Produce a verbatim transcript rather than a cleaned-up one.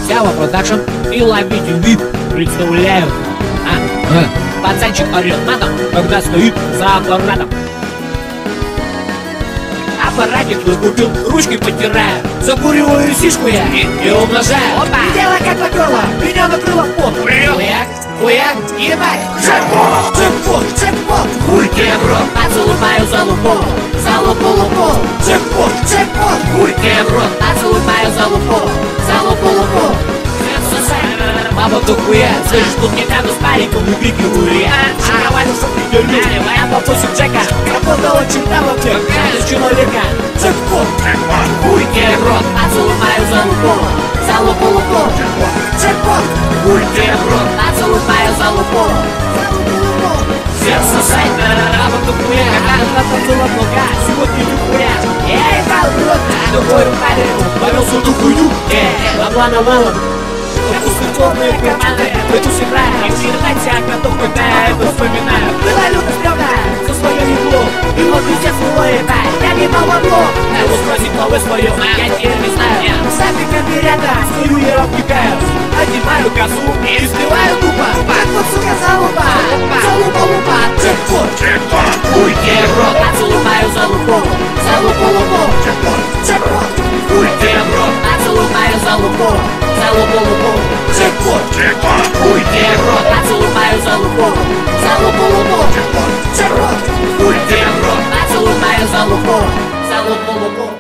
Сява Продакшн и Ловите Вип представляют. А, а, пацанчик орет матом, когда стоит за аппаратом. Аппаратик твой купил, ручкой потираю, закуриваю сишку я и, и умножаю. Опа! И дело как поперло, меня накрыло пот. Хуяк, хуяк, ебать! Джекпот, джекпот, джекпот! Хуй тебе в рот, поцелуй мою залупу, залупу-лупу. Джекпот, джекпот! Хуй тебе в рот, поцелуй мою залупу, залупу-лупу. Баба, кто хуя, слышишь, тут недавно с париком выкрикиваю я. Шаровали в соприкерю, а попросил Джека, работал очень давно в тех, это человека. Джекпот, джекпот! Хуй тебе в рот, поцелуй мою залупу, залупу-лупу. Джекпот! Хуй тебе в рот, поцелуй мою залупу, залупу-лупу. Всех сосать, баба, кто хуя, когда танцевала много, сегодня не хуя. Эй, дал в рот, другой руками, повелся эту хуйню, эй, бабла на мало. Это светловные команды, эту сыграем. И передать себя готов, когда я это вспоминаю. Была люто стрёмно, за свое ебло. И вот везде свело ебать, я не помогло. Надо спросить новое свое, я теперь не знаю. Сами конферента, стою и обтекаю. Одеваю косу и сбиваю тупо. Джекпот, сука, залупа, залупа-лупа. Джекпот, джекпот, хуй тебе в рот, поцелуй мою залупу, залупу-лупу. Джекпот, джекпот, хуй тебе в рот, поцелуй мою залупу, залупу-лупу. Джекпот, джекпот, хуй тебе в рот, поцелуй мою залупу, залупу-лупу. Джекпот, джекпот, хуй тебе в рот, поцелуй мою залупу, залупу-лупу.